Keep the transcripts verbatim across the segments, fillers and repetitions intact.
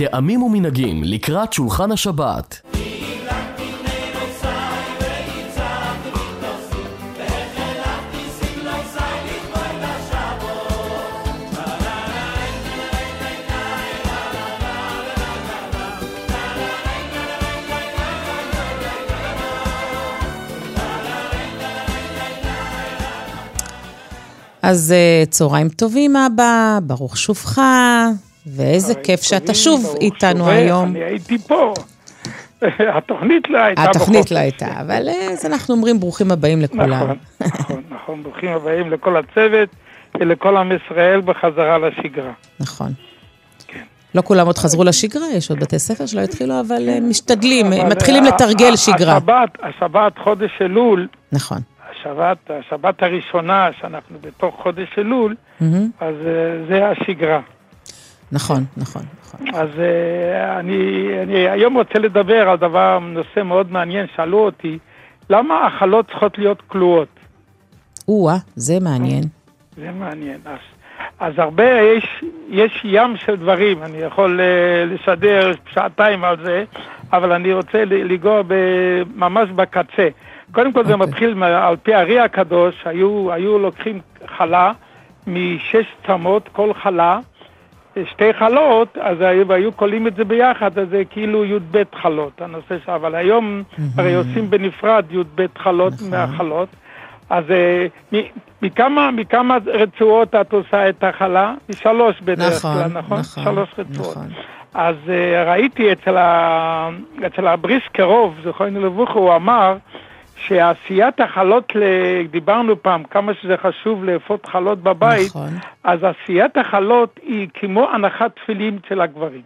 טעמים ומנהגים לקראת שולחן השבת. אז צהריים טובים אבא, ברוך שובך, ואיזה כיף שאתה שוב איתנו היום. אני הייתי פה, התוכנית לא הייתה. התוכנית לא הייתה, אבל אז אנחנו אומרים ברוכים הבאים לכולם. נכון, נכון, נכון, ברוכים הבאים לכל הצוות ולכל עם ישראל בחזרה לשגרה. נכון. לא כולם עוד חזרו לשגרה, יש עוד בתי ספר שלא התחילו, אבל משתדלים, מתחילים לתרגל שגרה. השבת, השבת חודש אלול. נכון. השבת, השבת הראשונה שאנחנו בתוך חודש אלול, אז זה השגרה. נכון, נכון, נכון. אז אני, אני היום רוצה לדבר על דבר, נושא מאוד מעניין, שאלו אותי, למה החלות צריכות להיות כלואות? או-אה, זה מעניין. זה מעניין. אז, אז הרבה, יש, יש ים של דברים, אני יכול לשדר שעתיים על זה, אבל אני רוצה לגוע ממש בקצה. קודם כל זה מתחיל על פי הארי הקדוש, היו, היו לוקחים חלה משש צמות, כל חלה, שתי חלות, אז היו, היו קולים את זה ביחד, אז זה כאילו י' ב' חלות, הנושא ש... אבל היום הרי עושים בנפרד י' ב' חלות מהחלות, אז מכמה, מכמה רצועות את עושה את החלה? משלוש בדרך כלל, נכון? שלוש רצועות. אז ראיתי אצל, ה... אצל הבריס קרוב, זכרנו לבוכו, הוא אמר, שעשיית החלות, דיברנו פעם כמה שזה חשוב לאפות חלות בבית, נכון. אז עשיית החלות היא כמו הנחת תפילין של הגברים.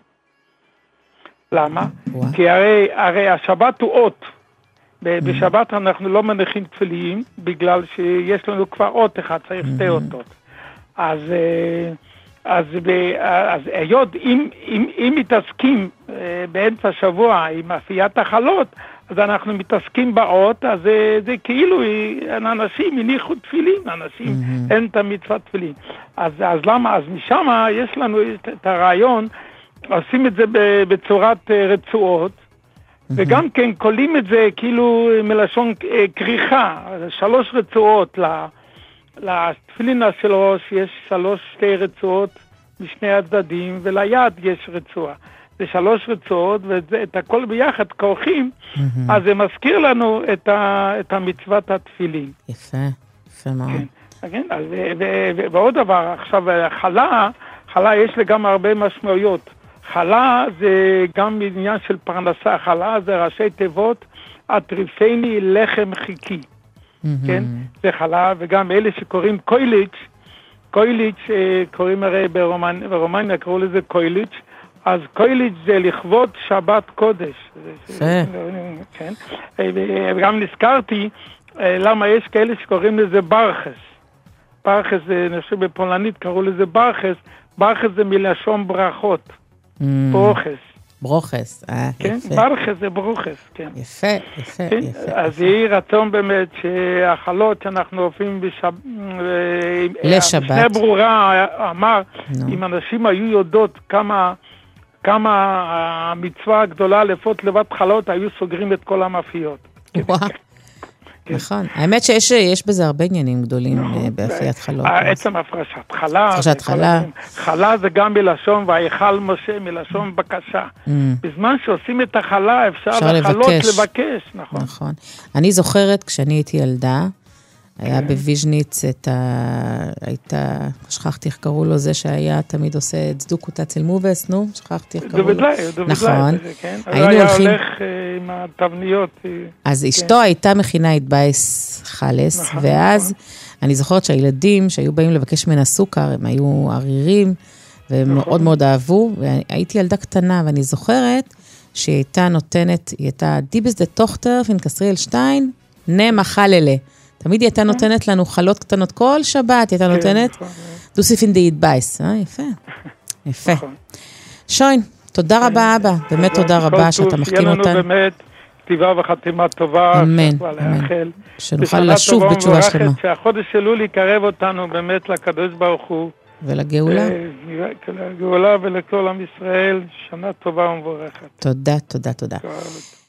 למה? ווא. כי הרי, הרי השבת הוא אות. בשבת אנחנו לא מניחים תפילין, בגלל שיש לנו כבר אות אחד, צריך שתי אותות. אז, אז, אז היות, אם, אם, אם מתעסקים באמצע השבוע עם עשיית החלות, אז אנחנו מתעסקים באות, אז זה, זה כאילו, אנשים הניחו תפילין, אנשים mm-hmm. אין את המצוות תפילין. אז, אז למה? אז משם יש לנו את הרעיון, עושים את זה בצורת רצועות, mm-hmm. וגם כן קולים את זה כאילו מלשון כריכה, שלוש רצועות, לתפילין של ראש יש שלוש שתי רצועות משני הצדדים, וליד יש רצועה. זה שלוש רצועות, ואת הכל ביחד כורכים, mm-hmm. אז זה מזכיר לנו את, ה, את המצוות התפילין. יפה, יפה מאוד. כן, כן, אז, ו, ו, ו, ועוד דבר, עכשיו, חלה, חלה יש גם הרבה משמעויות. חלה זה גם עניין של פרנסה, חלה זה ראשי תיבות, אטריפני לחם חיקי. Mm-hmm. כן, זה חלה, וגם אלה שקוראים קויליץ', קויליץ', קוראים הרי ברומניה, ברומניה קראו לזה קויליץ', אז קויליץ' זה לכבוד שבת קודש. כן. וגם נזכרתי למה יש כאלה שקוראים לזה ברכס. ברכס זה, אני חושב בפולנית קראו לזה ברכס. ברכס זה מלשון ברכות. ברוכס. ברוכס, אה, כן, יפה. ברכס זה ברוכס, כן. יפה, יפה, כן? יפה. אז יהי רצון באמת שהחלות שאנחנו עושים בשבת, לשבת. שני ברורה אמר, no. אם אנשים היו יודעות כמה, כמה המצווה הגדולה לפות לבד חלות, היו סוגרים את כל המאפיות. וואו. נכון, האמת שיש בזה הרבה עניינים גדולים באפיית חלות. עצם הפרשת חלה, הפרשת חלה. חלה זה גם מלשון, והיכל משה מלשון בקשה. בזמן שעושים את החלה אפשר לחלות לבקש. נכון. אני זוכרת כשאני הייתי ילדה, היה בוויז'ניץ את ה... הייתה, שכחתי איך קראו לו זה שהיה תמיד עושה צדוק אצל מובס, נו, שכחתי איך קראו לו. נכון. היינו הולכים... הולך עם התבניות. אז אשתו הייתה מכינה את בייס חלס, ואז אני זוכרת שהילדים שהיו באים לבקש ממנה סוכר, הם היו ערירים, והם מאוד מאוד אהבו, והייתי ילדה קטנה, ואני זוכרת שהיא הייתה נותנת, היא הייתה דיבס דה טוכטר, פינקסריאל שטיין, נמה חללה. תמיד היא הייתה נותנת לנו חלות קטנות כל שבת, היא הייתה נותנת דוסיפין דה ידבייס. אה, יפה. יפה. שוין, תודה רבה אבא, באמת תודה רבה שאתה מחכים אותנו. שיהיה לנו באמת כתיבה וחתימה טובה. אמן, אמן. שנוכל לשוב בתשובה שלמה. שהחודש אלול יקרב אותנו באמת לקדוש ברוך הוא. ולגאולה. לגאולה ולכל עם ישראל, שנה טובה ומבורכת. תודה, תודה, תודה.